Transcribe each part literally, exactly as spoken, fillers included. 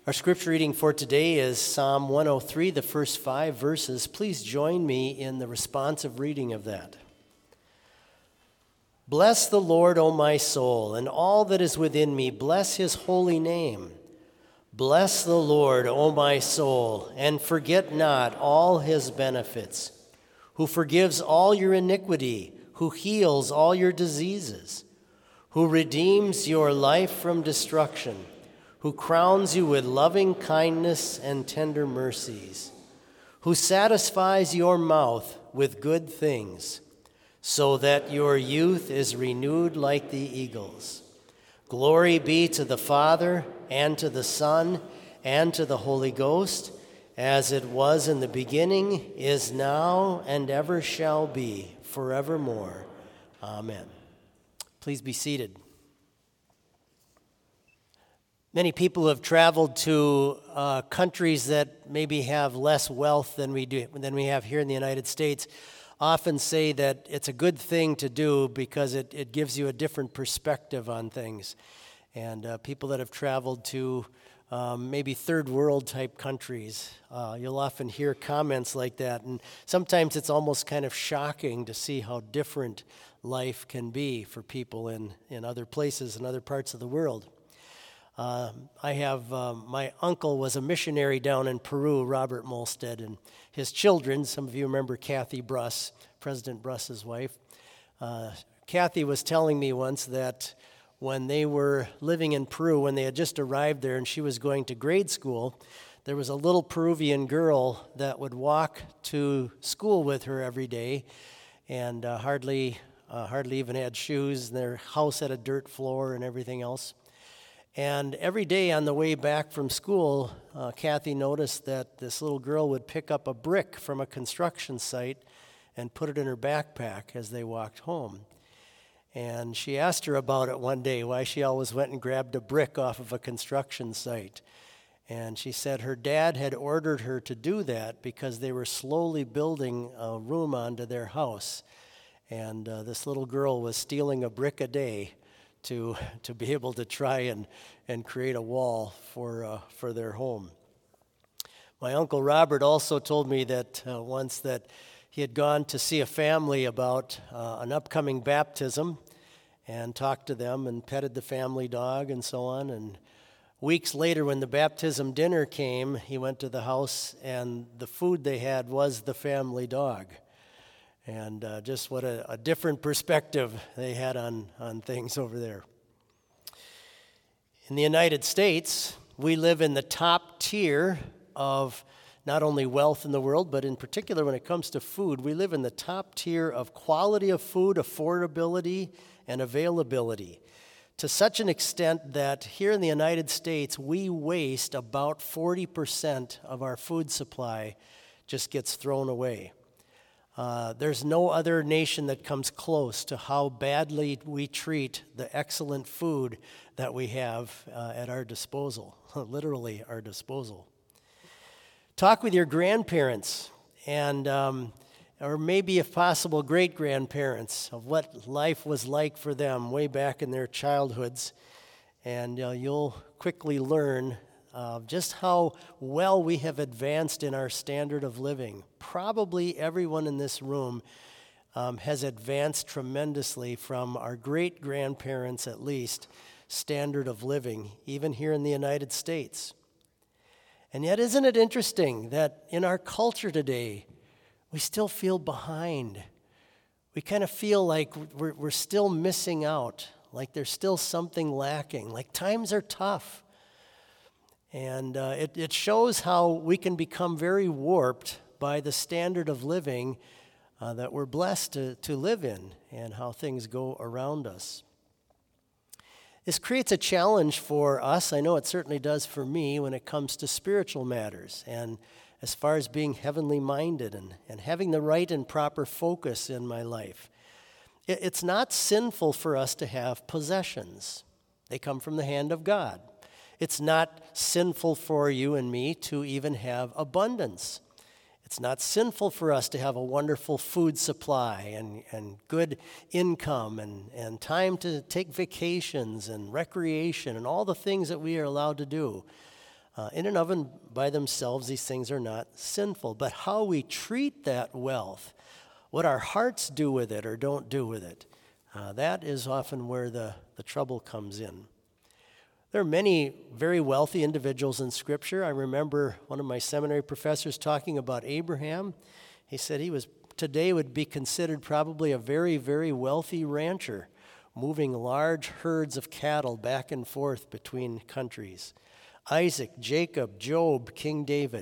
Our scripture reading for today is Psalm one oh three, the first five verses. Please join me in the responsive reading of that. Bless the Lord, O my soul, and all that is within me, bless his holy name. Bless the Lord, O my soul, and forget not all his benefits, who forgives all your iniquity, who heals all your diseases, who redeems your life from destruction, who crowns you with loving kindness and tender mercies, who satisfies your mouth with good things, so that your youth is renewed like the eagles. Glory be to the Father, and to the Son, and to the Holy Ghost, as it was in the beginning, is now, and ever shall be, forevermore. Amen. Please be seated. Many people who have traveled to uh, countries that maybe have less wealth than we do than we have here in the United States often say that it's a good thing to do because it, it gives you a different perspective on things. And uh, people that have traveled to um, maybe third world type countries, uh, you'll often hear comments like that. And sometimes it's almost kind of shocking to see how different life can be for people in, in other places and other parts of the world. Uh, I have, um, my uncle was a missionary down in Peru, Robert Molstead, and his children, some of you remember Kathy Bruss, President Bruss's wife. Uh, Kathy was telling me once that when they were living in Peru, when they had just arrived there and she was going to grade school, there was a little Peruvian girl that would walk to school with her every day and uh, hardly, uh, hardly even had shoes, and their house had a dirt floor and everything else. And every day on the way back from school, uh, Kathy noticed that this little girl would pick up a brick from a construction site and put it in her backpack as they walked home. And she asked her about it one day, why she always went and grabbed a brick off of a construction site. And she said her dad had ordered her to do that because they were slowly building a room onto their house. And uh, this little girl was stealing a brick a day to to be able to try and, and create a wall for uh, for their home. My Uncle Robert also told me that uh, once that he had gone to see a family about uh, an upcoming baptism and talked to them and petted the family dog and so on. And weeks later when the baptism dinner came, he went to the house and the food they had was the family dog. And uh, just what a, a different perspective they had on, on things over there. In the United States, we live in the top tier of not only wealth in the world, but in particular when it comes to food, we live in the top tier of quality of food, affordability, and availability. To such an extent that here in the United States, we waste about forty percent of our food supply just gets thrown away. Uh, there's no other nation that comes close to how badly we treat the excellent food that we have uh, at our disposal, literally our disposal. Talk with your grandparents and, um, or maybe if possible, great-grandparents of what life was like for them way back in their childhoods, and uh, you'll quickly learn Uh, just how well we have advanced in our standard of living. Probably everyone in this room um, has advanced tremendously from our great-grandparents, at least, standard of living, even here in the United States. And yet, isn't it interesting that in our culture today, we still feel behind? We kind of feel like we're, we're still missing out, like there's still something lacking, like times are tough. And uh, it, it shows how we can become very warped by the standard of living uh, that we're blessed to, to live in and how things go around us. This creates a challenge for us. I know it certainly does for me when it comes to spiritual matters and as far as being heavenly minded and, and having the right and proper focus in my life. It, it's not sinful for us to have possessions. They come from the hand of God. It's not sinful for you and me to even have abundance. It's not sinful for us to have a wonderful food supply and, and good income and, and time to take vacations and recreation and all the things that we are allowed to do. Uh, in and of and by themselves, these things are not sinful. But how we treat that wealth, what our hearts do with it or don't do with it, uh, that is often where the, the trouble comes in. There are many very wealthy individuals in Scripture. I remember one of my seminary professors talking about Abraham. He said he was today would be considered probably a very, very wealthy rancher, moving large herds of cattle back and forth between countries. Isaac, Jacob, Job, King David.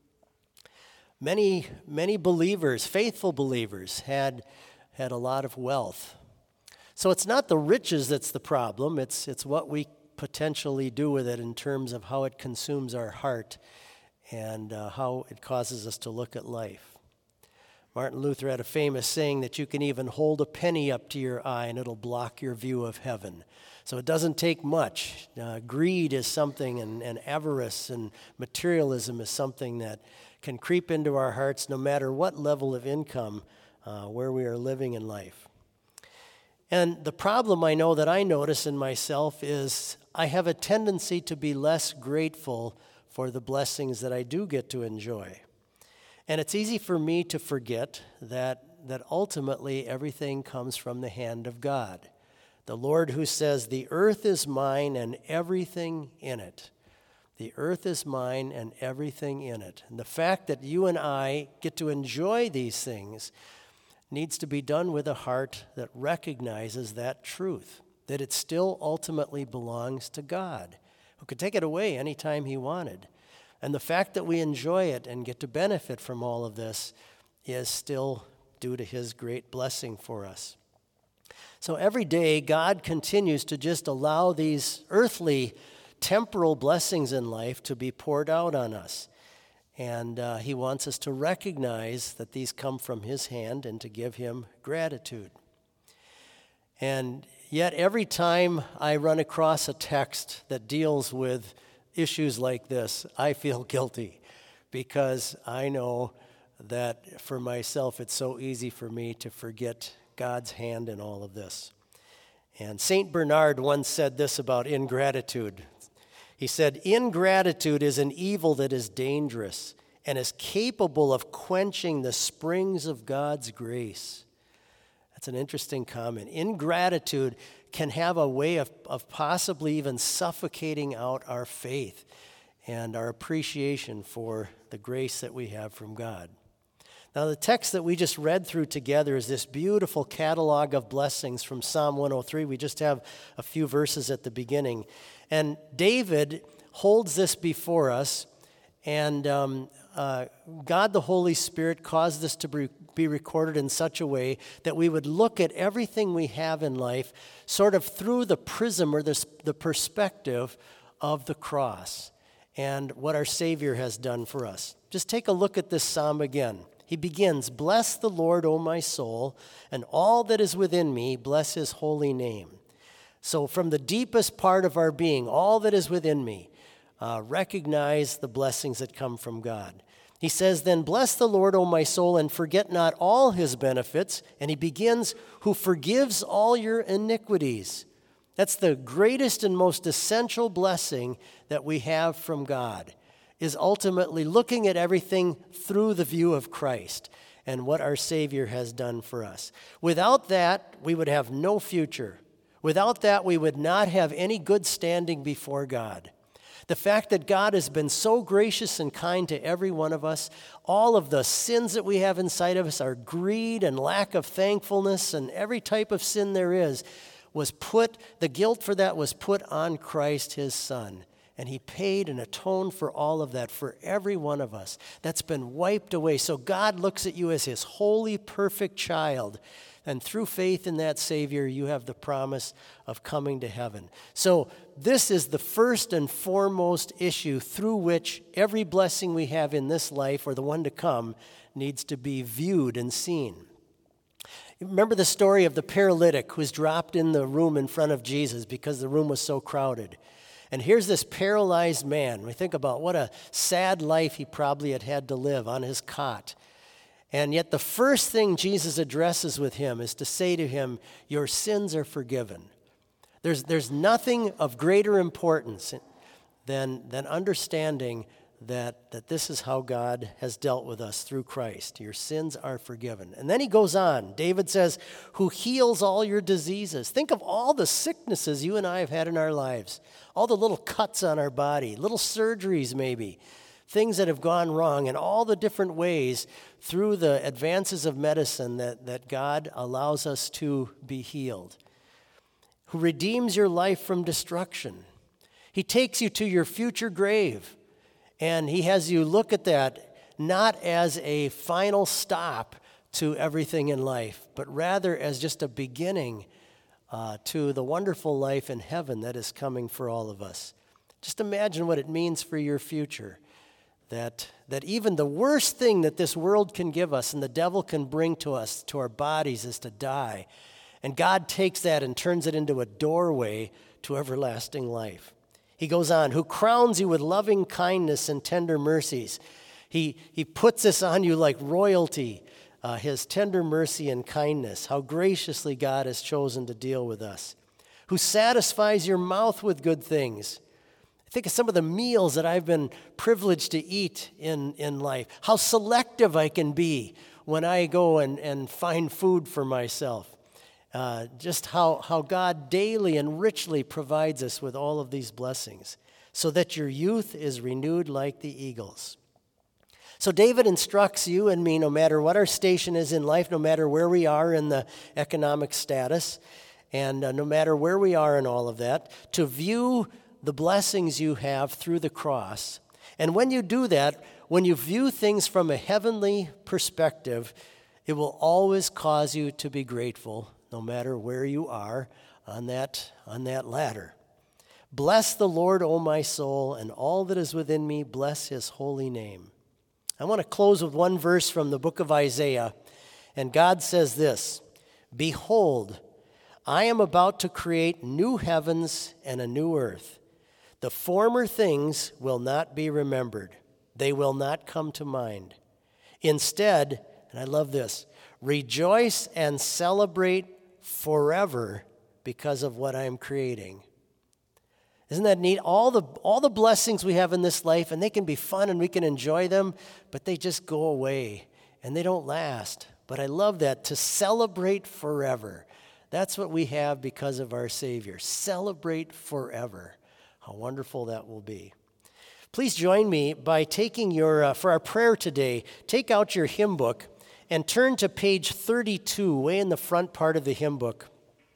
Many, many believers, faithful believers, had, had a lot of wealth. So it's not the riches that's the problem, it's, it's what we potentially do with it in terms of how it consumes our heart and uh, how it causes us to look at life. Martin Luther had a famous saying that you can even hold a penny up to your eye and it'll block your view of heaven. So it doesn't take much. Uh, greed is something, and, and avarice and materialism is something that can creep into our hearts no matter what level of income, uh, where we are living in life. And the problem I know that I notice in myself is I have a tendency to be less grateful for the blessings that I do get to enjoy. And it's easy for me to forget that, that ultimately everything comes from the hand of God. The Lord who says, "The earth is mine and everything in it." The earth is mine and everything in it. And the fact that you and I get to enjoy these things needs to be done with a heart that recognizes that truth, that it still ultimately belongs to God, who could take it away anytime he wanted. And the fact that we enjoy it and get to benefit from all of this is still due to his great blessing for us. So every day, God continues to just allow these earthly, temporal blessings in life to be poured out on us. And uh, he wants us to recognize that these come from his hand and to give him gratitude. And yet every time I run across a text that deals with issues like this, I feel guilty because I know that for myself it's so easy for me to forget God's hand in all of this. And Saint Bernard once said this about ingratitude. He said, "Ingratitude is an evil that is dangerous and is capable of quenching the springs of God's grace." That's an interesting comment. Ingratitude can have a way of, of possibly even suffocating out our faith and our appreciation for the grace that we have from God. Now, the text that we just read through together is this beautiful catalog of blessings from Psalm one oh three. We just have a few verses at the beginning. And David holds this before us, and um, uh, God the Holy Spirit caused this to be, be recorded in such a way that we would look at everything we have in life sort of through the prism or the, the perspective of the cross and what our Savior has done for us. Just take a look at this psalm again. He begins, "Bless the Lord, O my soul, and all that is within me, bless his holy name." So from the deepest part of our being, all that is within me, uh, recognize the blessings that come from God. He says, then, "Bless the Lord, O my soul, and forget not all his benefits." And he begins, "Who forgives all your iniquities." That's the greatest and most essential blessing that we have from God, is ultimately looking at everything through the view of Christ and what our Savior has done for us. Without that, we would have no future. Without that, we would not have any good standing before God. The fact that God has been so gracious and kind to every one of us, all of the sins that we have inside of us, our greed and lack of thankfulness and every type of sin there is, was put, the guilt for that was put on Christ, his Son. And he paid and atoned for all of that for every one of us. That's been wiped away. So God looks at you as his holy, perfect child. And through faith in that Savior, you have the promise of coming to heaven. So this is the first and foremost issue through which every blessing we have in this life or the one to come needs to be viewed and seen. Remember the story of the paralytic who was dropped in the room in front of Jesus because the room was so crowded. And here's this paralyzed man. We think about what a sad life he probably had had to live on his cot. And yet the first thing Jesus addresses with him is to say to him, your sins are forgiven. There's, there's nothing of greater importance than, than understanding that, that this is how God has dealt with us through Christ. Your sins are forgiven. And then he goes on. David says, who heals all your diseases. Think of all the sicknesses you and I have had in our lives, all the little cuts on our body, little surgeries maybe, things that have gone wrong in all the different ways through the advances of medicine that, that God allows us to be healed. Who redeems your life from destruction. He takes you to your future grave. And he has you look at that not as a final stop to everything in life, but rather as just a beginning uh, to the wonderful life in heaven that is coming for all of us. Just imagine what it means for your future, that, that even the worst thing that this world can give us and the devil can bring to us, to our bodies, is to die. And God takes that and turns it into a doorway to everlasting life. He goes on, who crowns you with loving kindness and tender mercies. He, he puts this on you like royalty, uh, his tender mercy and kindness, how graciously God has chosen to deal with us. Who satisfies your mouth with good things. Think of some of the meals that I've been privileged to eat in, in life. How selective I can be when I go and, and find food for myself. Uh, just how, how God daily and richly provides us with all of these blessings, so that your youth is renewed like the eagles. So David instructs you and me, no matter what our station is in life, no matter where we are in the economic status, and uh, no matter where we are in all of that, to view the blessings you have through the cross. And when you do that, when you view things from a heavenly perspective, it will always cause you to be grateful, no matter where you are on that, on that ladder. Bless the Lord, O my soul, and all that is within me, bless his holy name. I want to close with one verse from the book of Isaiah, and God says this, behold, I am about to create new heavens and a new earth. The former things will not be remembered. They will not come to mind. Instead, and I love this, rejoice and celebrate forever because of what I'm creating. Isn't that neat? All the all the blessings we have in this life, and they can be fun and we can enjoy them, but they just go away and they don't last. But I love that, to celebrate forever. That's what we have because of our Savior. Celebrate forever. How wonderful that will be. Please join me by taking your, uh, for our prayer today, take out your hymn book and turn to page thirty-two, way in the front part of the hymn book.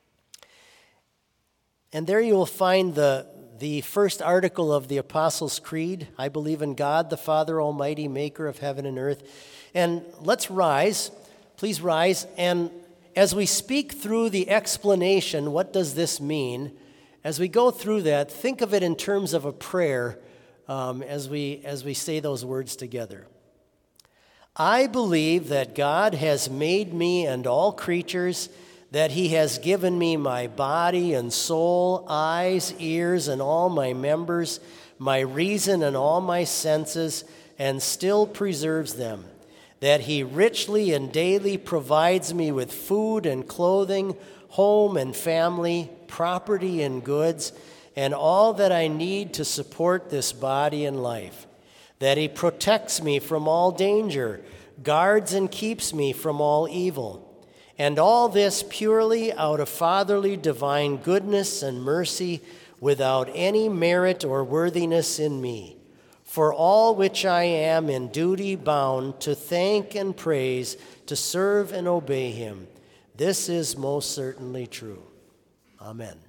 And there you will find the, the first article of the Apostles' Creed. I believe in God, the Father Almighty, maker of heaven and earth. And let's rise. Please rise. And as we speak through the explanation, what does this mean? As we go through that, think of it in terms of a prayer um, as we, as we say those words together. I believe that God has made me and all creatures, that he has given me my body and soul, eyes, ears, and all my members, my reason and all my senses, and still preserves them, that he richly and daily provides me with food and clothing, home and family, property and goods, and all that I need to support this body and life, that he protects me from all danger, guards and keeps me from all evil, and all this purely out of fatherly divine goodness and mercy, without any merit or worthiness in me, for all which I am in duty bound to thank and praise, to serve and obey him. This is most certainly true. Amen.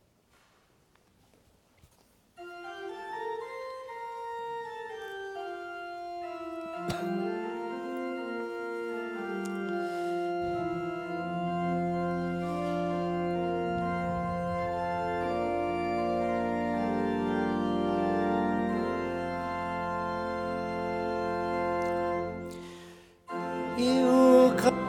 You come.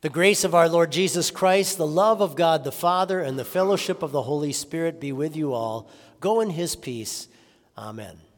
The grace of our Lord Jesus Christ, the love of God the Father, and the fellowship of the Holy Spirit be with you all. Go in his peace. Amen.